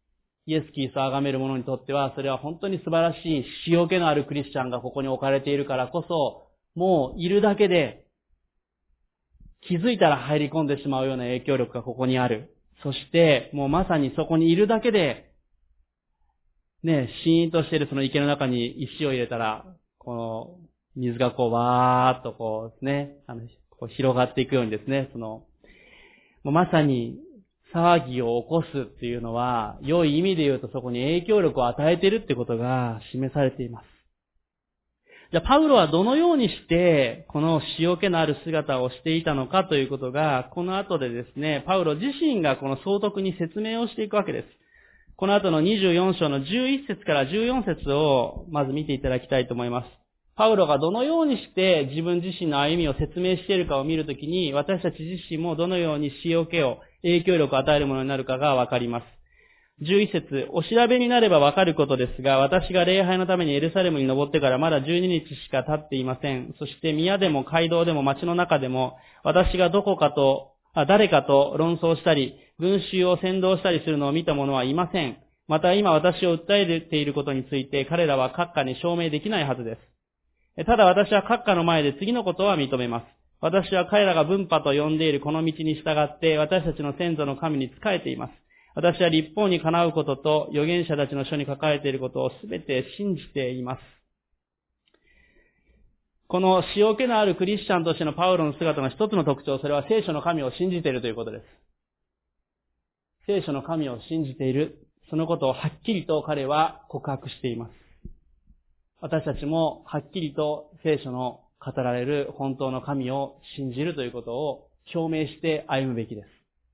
イエス・キリストを崇める者にとっては、それは本当に素晴らしい塩気のあるクリスチャンがここに置かれているからこそ、もういるだけで、気づいたら入り込んでしまうような影響力がここにある。そして、もうまさにそこにいるだけで、ね、シーンとしているその池の中に石を入れたら、この水がこうわーっとこうですね、あの、こう広がっていくようにですね、その、もうまさに騒ぎを起こすっていうのは、良い意味で言うとそこに影響力を与えているってことが示されています。じゃあ、パウロはどのようにして、この塩気のある姿をしていたのかということが、この後でですね、パウロ自身がこの総督に説明をしていくわけです。この後のにじゅうよん章のじゅういち節からじゅうよん節をまず見ていただきたいと思います。パウロがどのようにして自分自身の歩みを説明しているかを見るときに、私たち自身もどのように塩気を、影響力を与えるものになるかがわかります。じゅういち節、お調べになればわかることですが、私が礼拝のためにエルサレムに登ってからまだじゅうににちしか経っていません。そして宮でも街道でも街の中でも、私がどこかと、あ誰かと論争したり、群衆を扇動したりするのを見た者はいません。また今私を訴えていることについて彼らは閣下に証明できないはずです。ただ私は閣下の前で次のことは認めます。私は彼らが分派と呼んでいるこの道に従って私たちの先祖の神に仕えています。私は立法にかなうことと預言者たちの書に書かれていることをすべて信じています。この塩気のあるクリスチャンとしてのパウロの姿の一つの特徴、それは聖書の神を信じているということです。聖書の神を信じている。そのことをはっきりと彼は告白しています。私たちもはっきりと聖書の語られる本当の神を信じるということを表明して歩むべきです。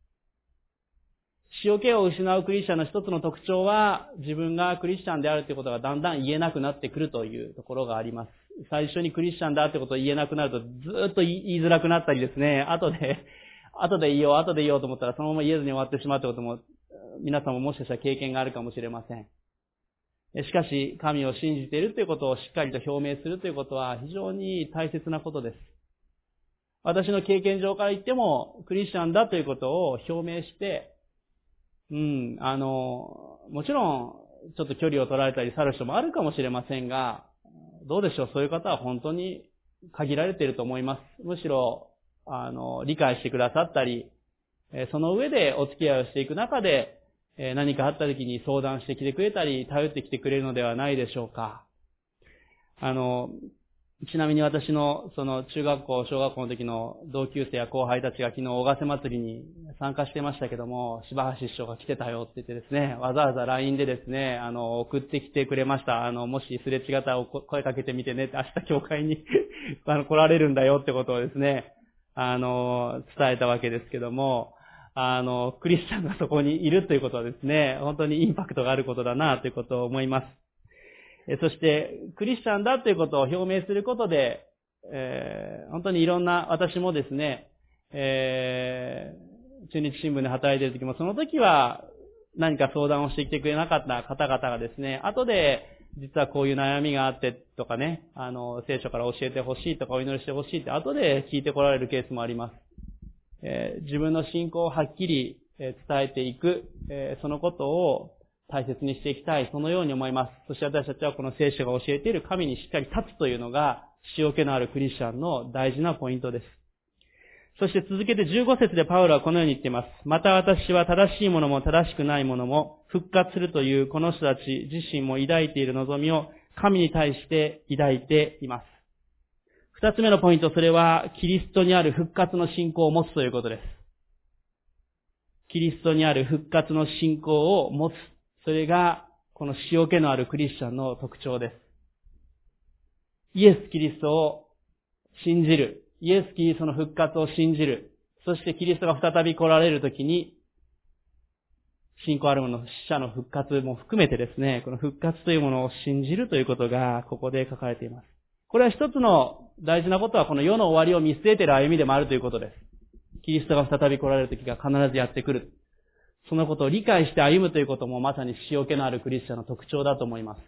塩気を失うクリスチャンの一つの特徴は、自分がクリスチャンであるということがだんだん言えなくなってくるというところがあります。最初にクリスチャンだということを言えなくなるとずっと言いづらくなったりですね、後で、後で言おう、後で言おうと思ったらそのまま言えずに終わってしまうということも、皆さんももしかしたら経験があるかもしれません。しかし、神を信じているということをしっかりと表明するということは非常に大切なことです。私の経験上から言っても、クリスチャンだということを表明して、うん、あの、もちろん、ちょっと距離を取られたり去る人もあるかもしれませんが、どうでしょう、そういう方は本当に限られていると思います。むしろ、あの、理解してくださったり、その上でお付き合いをしていく中で、何かあった時に相談してきてくれたり、頼ってきてくれるのではないでしょうか。あの、ちなみに私のその中学校、小学校の時の同級生や後輩たちが昨日大ヶ瀬祭りに参加してましたけども、柴橋師匠が来てたよって言ってですね、わざわざ ライン でですね、あの、送ってきてくれました。あの、もしすれ違ったら声かけてみてねって、明日教会にあの来られるんだよってことをですね、あの、伝えたわけですけども、あの、クリスチャンがそこにいるということはですね、本当にインパクトがあることだなということを思います。そして、クリスチャンだということを表明することで、えー、本当にいろんな、私もですね、えー、中日新聞で働いている時も、その時は何か相談をしてきてくれなかった方々がですね、後で、実はこういう悩みがあってとかね、あの、聖書から教えてほしいとかお祈りしてほしいって後で聞いてこられるケースもあります。えー、自分の信仰をはっきり伝えていく、えー、そのことを大切にしていきたい、そのように思います。そして私たちはこの聖書が教えている神にしっかり立つというのが、塩気のあるクリスチャンの大事なポイントです。そして続けてじゅうご節でパウロはこのように言っています。また私は正しいものも正しくないものも復活するというこの人たち自身も抱いている望みを神に対して抱いています。二つ目のポイント、それはキリストにある復活の信仰を持つということです。キリストにある復活の信仰を持つ。それがこの塩気のあるクリスチャンの特徴です。イエス・キリストを信じる。イエス・キリストの復活を信じる。そしてキリストが再び来られるときに、信仰ある者の死者の復活も含めてですね、この復活というものを信じるということがここで書かれています。これは一つの大事なことはこの世の終わりを見据えている歩みでもあるということです。キリストが再び来られるときが必ずやってくる。そのことを理解して歩むということもまさに塩気のあるクリスチャンの特徴だと思います。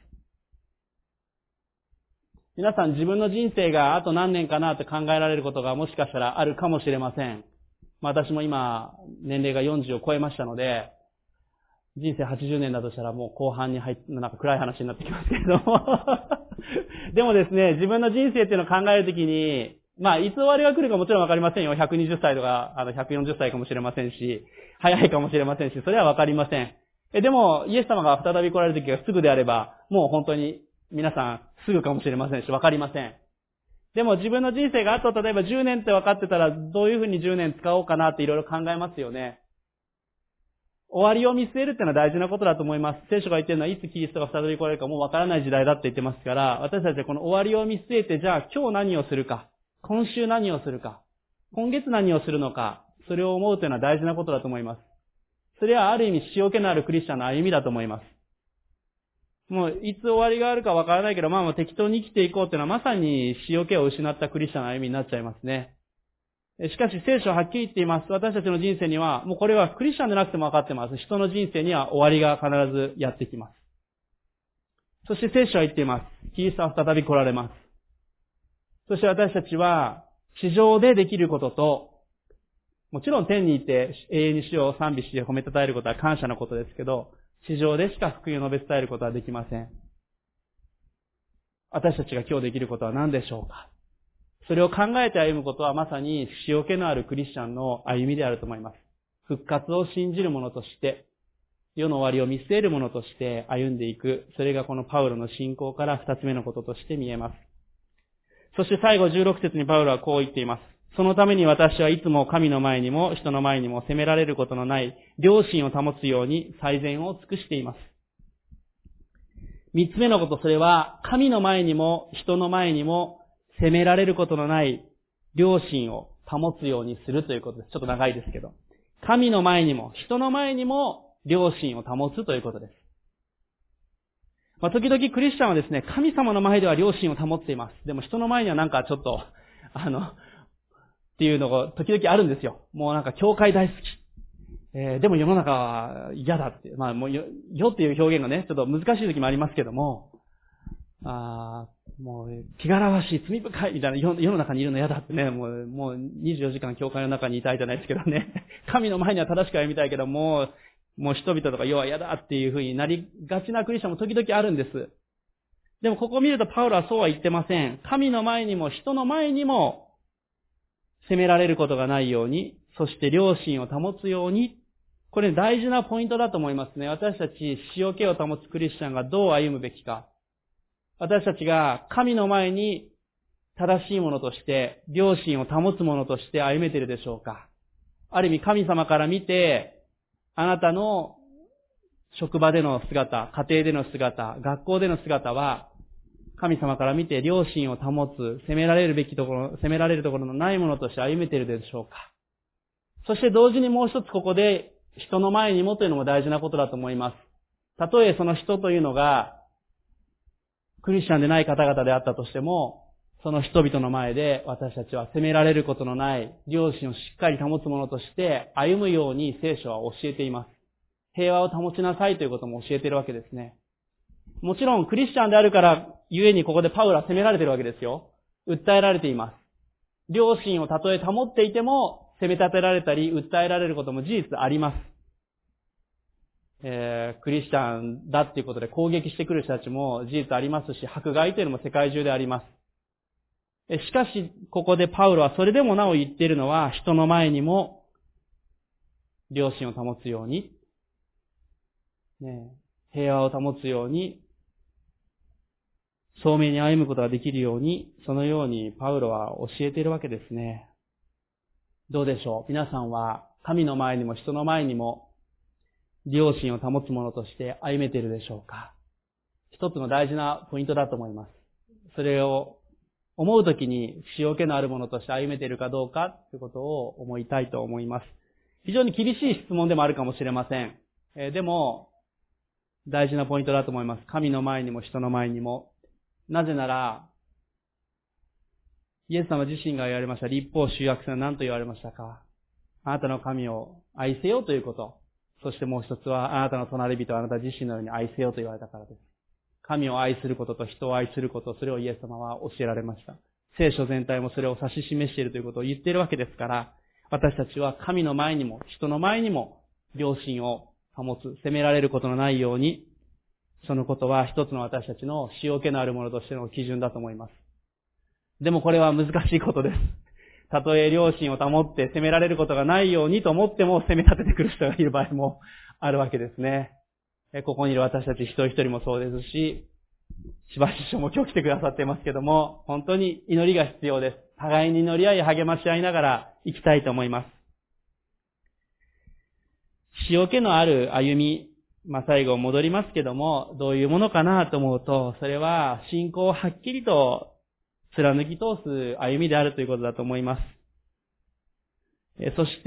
皆さん自分の人生があと何年かなと考えられることがもしかしたらあるかもしれません。まあ、私も今年齢がよんじゅうを超えましたので、 人生はちじゅうねんだとしたらもう後半に入って、なんか暗い話になってきますけれども。でもですね、自分の人生っていうのを考えるときに、まあ、いつ終わりが来るかもちろんわかりませんよ。ひゃくにじゅっさいとか、あの、ひゃくよんじゅっさいかもしれませんし、早いかもしれませんし、それはわかりません。え、でも、イエス様が再び来られる時がすぐであれば、もう本当に皆さんすぐかもしれませんし、わかりません。でも自分の人生があと例えばじゅうねんって分かってたら、どういうふうにじゅうねん使おうかなっていろいろ考えますよね。終わりを見据えるっていうのは大事なことだと思います。聖書が言ってるのは、いつキリストが再び来られるかもうわからない時代だって言ってますから、私たちはこの終わりを見据えて、じゃあ今日何をするか、今週何をするか、今月何をするのか、それを思うというのは大事なことだと思います。それはある意味塩気のあるクリスチャンの歩みだと思います。もういつ終わりがあるかわからないけど、まあもう適当に生きていこうっていうのはまさに塩気を失ったクリスチャンの歩みになっちゃいますね。しかし聖書ははっきり言っています。私たちの人生には、もうこれはクリスチャンでなくても分かってます。人の人生には終わりが必ずやってきます。そして聖書は言っています。キリストは再び来られます。そして私たちは地上でできることと、もちろん天にいて永遠に主を賛美して褒めたたえることは感謝のことですけど、地上でしか福音を述べ伝えることはできません。私たちが今日できることは何でしょうか。それを考えて歩むことはまさに塩気のあるクリスチャンの歩みであると思います。復活を信じる者として、世の終わりを見据える者として歩んでいく。それがこのパウロの信仰から二つ目のこととして見えます。そして最後じゅうろく節にパウロはこう言っています。そのために私はいつも神の前にも人の前にも責められることのない良心を保つように最善を尽くしています。三つ目のこと、それは神の前にも人の前にも責められることのない良心を保つようにするということです。ちょっと長いですけど。神の前にも人の前にも良心を保つということです。まあ、時々クリスチャンはですね、神様の前では良心を保っています。でも人の前にはなんかちょっと、あの、っていうのが時々あるんですよ。もうなんか教会大好き。えー、でも世の中は嫌だって。まあもうよ、よっていう表現がね、ちょっと難しい時もありますけども、あもう、気がらわしい、罪深いみたいな世の中にいるの嫌だってね、もう、もうにじゅうよじかん教会の中にいたいじゃないですけどね。神の前には正しく歩みたいけども、もう人々とか世は嫌だっていう風になりがちなクリスチャンも時々あるんです。でもここを見るとパウロはそうは言ってません。神の前にも人の前にも責められることがないように、そして良心を保つように、これ大事なポイントだと思いますね。私たち塩気を保つクリスチャンがどう歩むべきか。私たちが神の前に正しいものとして、良心を保つものとして歩めているでしょうか。ある意味神様から見て、あなたの職場での姿、家庭での姿、学校での姿は、神様から見て良心を保つ、責められるべきところ、責められるところのないものとして歩めているでしょうか。そして同時にもう一つここで人の前にもというのも大事なことだと思います。たとえその人というのが、クリスチャンでない方々であったとしても、その人々の前で私たちは責められることのない良心をしっかり保つものとして歩むように聖書は教えています。平和を保ちなさいということも教えているわけですね。もちろんクリスチャンであるからゆえにここでパウロは責められているわけですよ。訴えられています。良心をたとえ保っていても責め立てられたり訴えられることも事実あります。えー、クリスチャンだっていうことで攻撃してくる人たちも事実ありますし、迫害というのも世界中であります。しかし、ここでパウロはそれでもなお言っているのは、人の前にも良心を保つように、ね、平和を保つように、聡明に歩むことができるように、そのようにパウロは教えているわけですね。どうでしょう？皆さんは神の前にも人の前にも良心を保つものとして歩めているでしょうか？一つの大事なポイントだと思います。それを思うときに塩気のあるものとして歩めているかどうかということを思いたいと思います。非常に厳しい質問でもあるかもしれません。えー、でも、大事なポイントだと思います。神の前にも人の前にも。なぜなら、イエス様自身が言われました。律法集約書は何と言われましたか？あなたの神を愛せよということ。そしてもう一つは、あなたの隣人をあなた自身のように愛せよと言われたからです。神を愛することと人を愛すること、それをイエス様は教えられました。聖書全体もそれを指し示しているということを言っているわけですから、私たちは神の前にも人の前にも良心を保つ、責められることのないように、そのことは一つの私たちの塩気のあるものとしての基準だと思います。でもこれは難しいことです。たとえ良心を保って責められることがないようにと思っても責め立ててくる人がいる場合もあるわけですね。ここにいる私たち一人一人もそうですし、しばし師匠も今日来てくださっていますけども、本当に祈りが必要です。互いに祈り合い励まし合いながら生きたいと思います。塩気のある歩み、まあ最後戻りますけども、どういうものかなと思うと、それは信仰をはっきりと貫き通す歩みであるということだと思います。そして、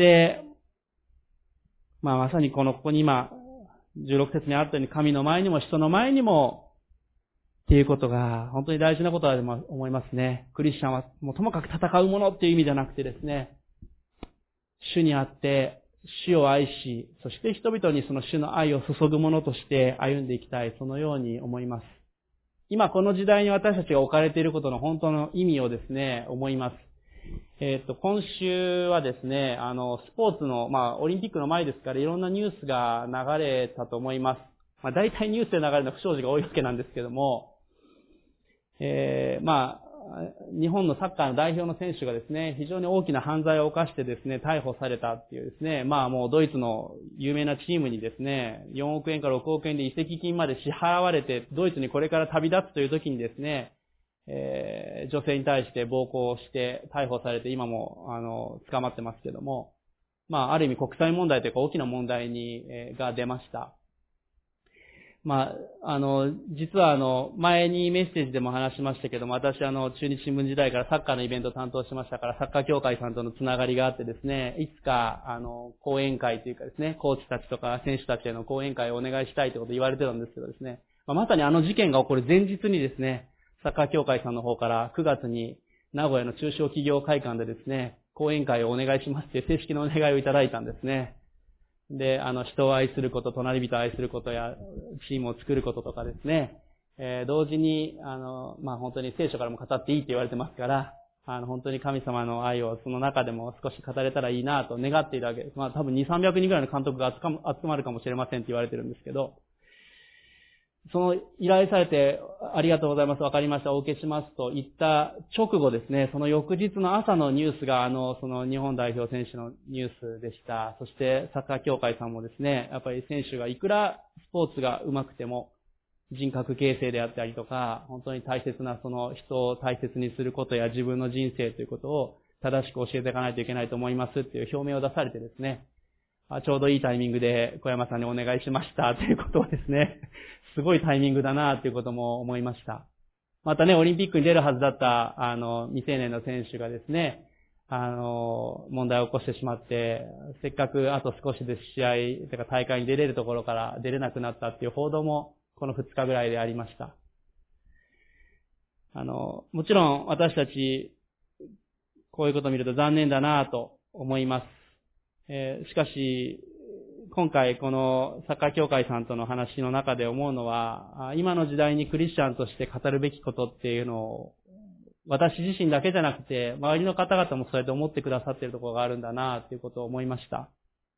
まあまさにこの、ここに今、じゅうろく節にあったように、神の前にも人の前にも、っていうことが本当に大事なことだと思いますね。クリスチャンはもうともかく戦うものっていう意味じゃなくてですね、主にあって、主を愛し、そして人々にその主の愛を注ぐものとして歩んでいきたい、そのように思います。今この時代に私たちが置かれていることの本当の意味をですね、思います。えっと、今週はですね、あの、スポーツの、まあ、オリンピックの前ですからいろんなニュースが流れたと思います。まあ、大体ニュースで流れるのは不祥事が多いわけなんですけども、えー、まあ、日本のサッカーの代表の選手がですね、非常に大きな犯罪を犯してですね、逮捕されたっていうですね、まあもうドイツの有名なチームにですね、よんおくえんからろくおくえんで移籍金まで支払われて、ドイツにこれから旅立つという時にですね、えー、女性に対して暴行して逮捕されて今も、あの、捕まってますけども、まあある意味国際問題というか大きな問題に、えー、が出ました。まあ、あの、実はあの、前にメッセージでも話しましたけども、私あの、中日新聞時代からサッカーのイベントを担当しましたから、サッカー協会さんとのつながりがあってですね、いつか、あの、講演会というかですね、コーチたちとか選手たちへの講演会をお願いしたいということを言われてたんですけどですね、まあ、まさにあの事件が起こる前日にですね、サッカー協会さんの方からくがつに名古屋の中小企業会館でですね、講演会をお願いしますという正式なお願いをいただいたんですね。で、あの、人を愛すること、隣人を愛することや、チームを作ることとかですね、えー、同時に、あの、まあ、本当に聖書からも語っていいって言われてますから、あの、本当に神様の愛をその中でも少し語れたらいいなと願っているわけです。まあ、多分にせんさんびゃくにんぐらいの監督が集まるかもしれませんって言われてるんですけど、その依頼されて、ありがとうございます、わかりました、お受けしますと言った直後ですね、その翌日の朝のニュースが、あの、その日本代表選手のニュースでした。そしてサッカー協会さんもですね、やっぱり選手がいくらスポーツが上手くても、人格形成であったりとか、本当に大切なその人を大切にすることや自分の人生ということを正しく教えていかないといけないと思いますっていう表明を出されてですね、ちょうどいいタイミングで小山さんにお願いしましたということをですね、すごいタイミングだなということも思いました。またね、オリンピックに出るはずだった、あの、未成年の選手がですね、あの、問題を起こしてしまって、せっかくあと少しで試合、てか大会に出れるところから出れなくなったっていう報道もこのふつかぐらいでありました。あの、もちろん私たち、こういうことを見ると残念だなと思います。えー、しかし、今回このサッカー協会さんとの話の中で思うのは、今の時代にクリスチャンとして語るべきことっていうのを、私自身だけじゃなくて、周りの方々もそうやって思ってくださっているところがあるんだなということを思いました。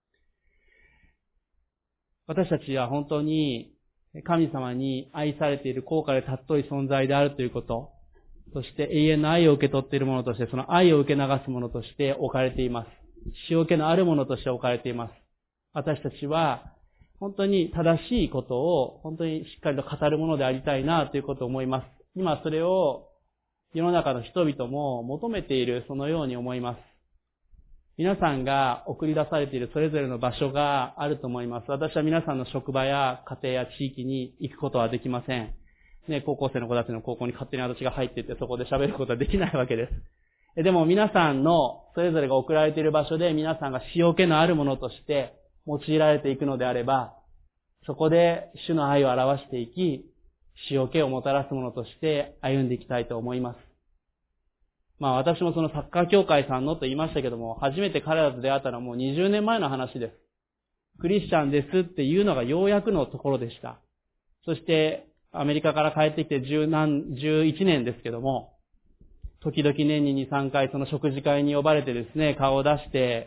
私たちは本当に神様に愛されている高価で尊い存在であるということ、そして永遠の愛を受け取っているものとして、その愛を受け流すものとして置かれています。塩気のあるものとして置かれています。私たちは本当に正しいことを本当にしっかりと語るものでありたいなということを思います。今それを世の中の人々も求めている、そのように思います。皆さんが送り出されているそれぞれの場所があると思います。私は皆さんの職場や家庭や地域に行くことはできません。ね、高校生の子たちの高校に勝手に私が入っていってそこで喋ることはできないわけです。でも皆さんのそれぞれが送られている場所で皆さんが塩気のあるものとして用いられていくのであれば、そこで主の愛を表していき、塩気をもたらすものとして歩んでいきたいと思います。まあ私もそのサッカー協会さんのと言いましたけども、初めて彼らと出会ったのはもうにじゅうねんまえの話です。クリスチャンですっていうのがようやくのところでした。そしてアメリカから帰ってきて十何、十一年ですけども、 時々年にに、さんかいその食事会に呼ばれてですね、顔を出して、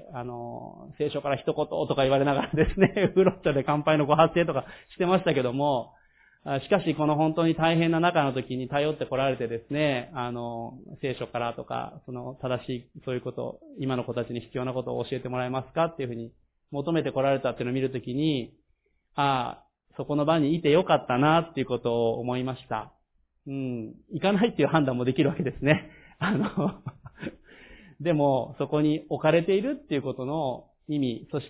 あの、聖書から一言とか言われながらですね、フロットで乾杯のご発声とかしてましたけども、しかしこの本当に大変な中の時に頼ってこられてですね、あの、聖書からとか、その正しい、そういうこと、今の子たちに必要なことを教えてもらえますかっていうふうに求めてこられたっていうのを見るときに、ああ、そこの場にいてよかったなっていうことを思いました。うん、行かないっていう判断もできるわけですね。あの、でも、そこに置かれているっていうことの意味、そして、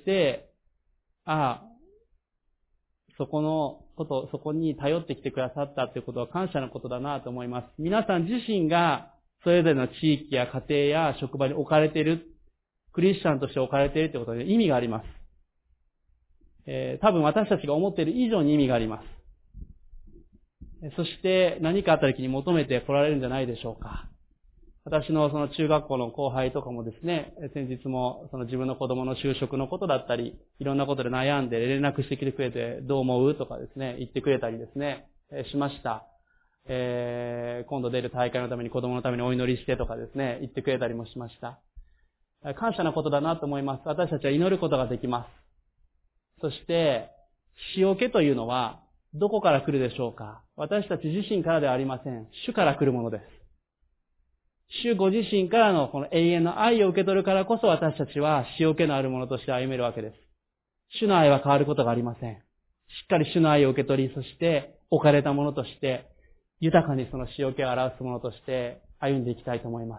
ああ、そこのこと、そこに頼ってきてくださったということは感謝のことだなと思います。皆さん自身がそれぞれの地域や家庭や職場に置かれている、クリスチャンとして置かれているということに意味があります。えー、多分私たちが思っている以上に意味があります。そして何かあった時に求めて来られるんじゃないでしょうか。私のその中学校の後輩とかもですね、先日もその自分の子供の就職のことだったり、いろんなことで悩んで連絡してきてくれて、どう思うとかですね、言ってくれたりですね、しました。えー、今度出る大会のために子供のためにお祈りしてとかですね、言ってくれたりもしました。感謝なことだなと思います。私たちは祈ることができます。そして、塩気というのはどこから来るでしょうか。私たち自身からではありません。主から来るものです。主ご自身からのこの永遠の愛を受け取るからこそ私たちは塩気のあるものとして歩めるわけです。主の愛は変わることがありません。しっかり主の愛を受け取り、そして置かれたものとして、豊かにその塩気を表すものとして歩んでいきたいと思います。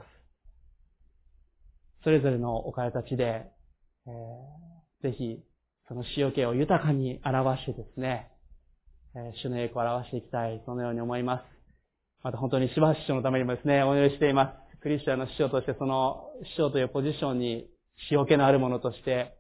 それぞれのお方たちで、えー、ぜひその塩気を豊かに表してですね、えー、主の栄光を表していきたい、そのように思います。また本当に柴橋師匠のためにもですね、お祈りしています。クリスチャンの師匠としてその師匠というポジションに塩気のあるものとして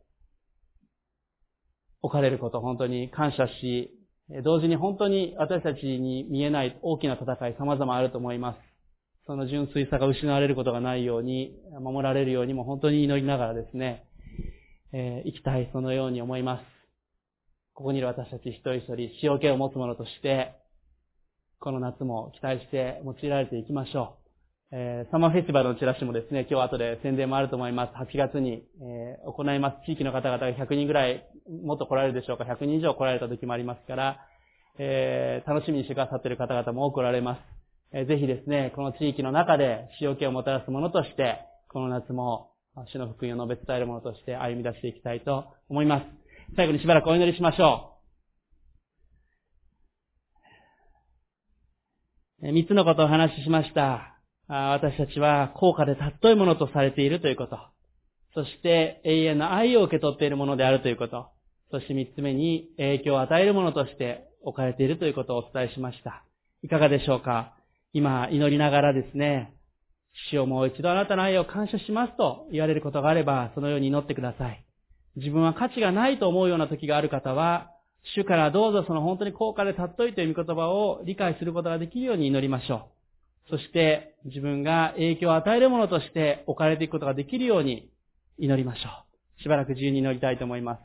置かれることを本当に感謝し、同時に本当に私たちに見えない大きな戦い様々あると思います。その純粋さが失われることがないように、守られるようにも本当に祈りながらですね、えー、生きたい、そのように思います。ここにいる私たち一人一人塩気を持つものとして、この夏も期待して用いられていきましょう。えー、サマーフェスティバルのチラシもですね、今日後で宣伝もあると思います。はちがつに、えー、行います。地域の方々がひゃくにんぐらい、もっと来られるでしょうか。ひゃくにん以上来られた時もありますから、えー、楽しみにしてくださっている方々も多くおられます。えー、ぜひですね、この地域の中で塩気をもたらすものとして、この夏も主の福音を述べ伝えるものとして歩み出していきたいと思います。最後にしばらくお祈りしましょう。三つのことをお話ししました。私たちは高価で尊いものとされているということ。そして永遠の愛を受け取っているものであるということ。そして三つ目に影響を与えるものとして置かれているということをお伝えしました。いかがでしょうか。今祈りながらですね、主をもう一度あなたの愛を感謝しますと言われることがあれば、そのように祈ってください。自分は価値がないと思うような時がある方は、主からどうぞその本当に高価で尊いという御言葉を理解することができるように祈りましょう。そして自分が影響を与えるものとして置かれていくことができるように祈りましょう。しばらく自由に祈りたいと思います。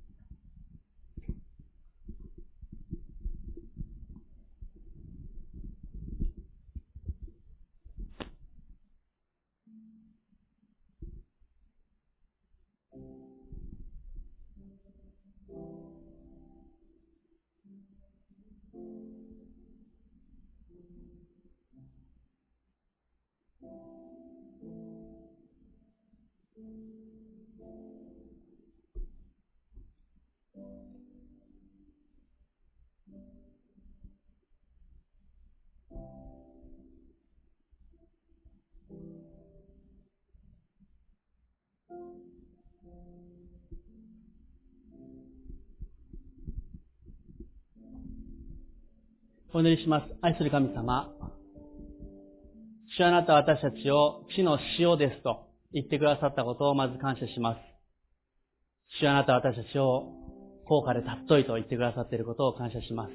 お祈りします。愛する神様、主あなたは私たちを地の塩ですと言ってくださったことをまず感謝します。主あなたは私たちを高価で尊いと言ってくださっていることを感謝します。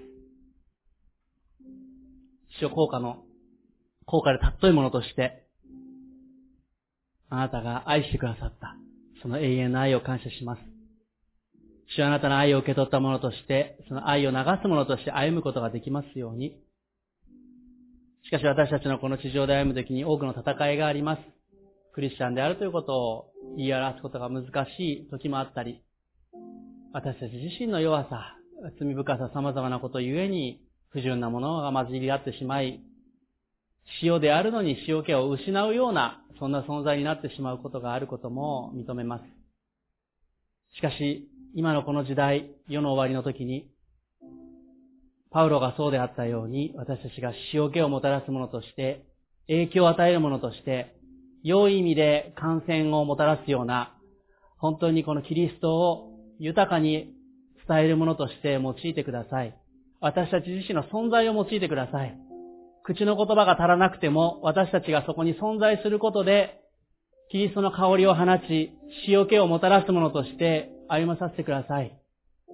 主を高価の、高価で尊いものとして、あなたが愛してくださった、その永遠の愛を感謝します。主はあなたの愛を受け取ったものとして、その愛を流すものとして歩むことができますように、 しかし私たちのこの地上で歩むときに多くの戦いがあります。クリスチャンであるということを言い表すことが難しい時もあったり、私たち自身の弱さ、罪深さ、様々なことゆえに不純なものが混じり合ってしまい、塩であるのに塩気を失うような、そんな存在になってしまうことがあることも認めます。しかし、今のこの時代、世の終わりの時に、パウロがそうであったように、私たちが塩気をもたらすものとして、影響を与えるものとして、良い意味で感染をもたらすような、本当にこのキリストを豊かに伝えるものとして用いてください。私たち自身の存在を用いてください。口の言葉が足らなくても、私たちがそこに存在することで、キリストの香りを放ち、塩気をもたらすものとして歩まさせてください。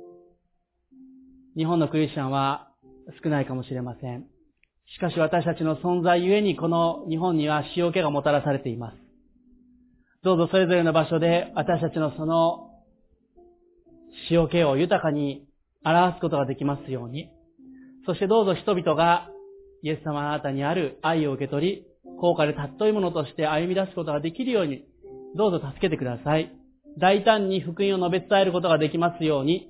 日本のクリスチャンは少ないかもしれません。しかし私たちの存在ゆえにこの日本には塩気がもたらされています。どうぞそれぞれの場所で私たちのその塩気を豊かに表すことができますように。そしてどうぞ人々がイエス様あなたにある愛を受け取り、高価で尊いものとして歩み出すことができるように、どうぞ助けてください。大胆に福音を述べ伝えることができますように、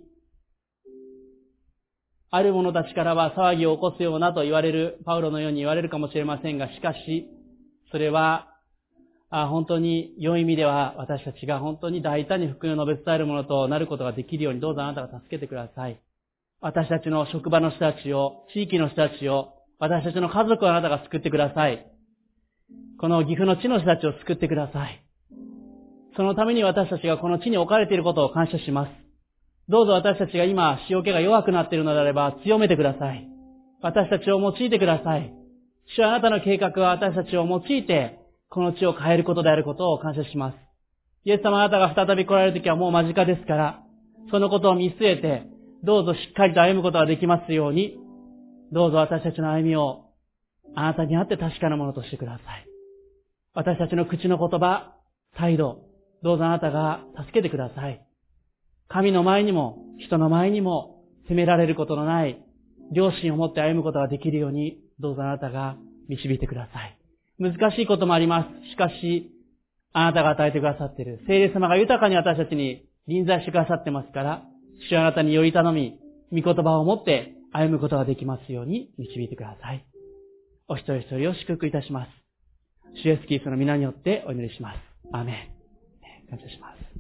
ある者たちからは騒ぎを起こすようなと言われる、パウロのように言われるかもしれませんが、しかし、それは、あ本当に良い意味では私たちが本当に大胆に福音を述べ伝えるものとなることができるように、どうぞあなたが助けてください。私たちの職場の人たちを、地域の人たちを、私たちの家族をあなたが救ってください。この岐阜の地の人たちを救ってください。そのために私たちがこの地に置かれていることを感謝します。どうぞ私たちが今、塩気が弱くなっているのであれば強めてください。私たちを用いてください。主はあなたの計画は私たちを用いて、この地を変えることであることを感謝します。イエス様あなたが再び来られるときはもう間近ですから、そのことを見据えて、どうぞしっかりと歩むことができますように、どうぞ私たちの歩みをあなたにあって確かなものとしてください。私たちの口の言葉、態度、どうぞあなたが助けてください。神の前にも人の前にも責められることのない良心を持って歩むことができるように、どうぞあなたが導いてください。難しいこともあります。しかし、あなたが与えてくださっている聖霊様が豊かに私たちに臨在してくださってますから、主はあなたにより頼み、御言葉を持って歩むことができますように導いてください。お一人一人を祝福いたします。主イエスキリストの皆によってお祈りします。アーメン。感謝します。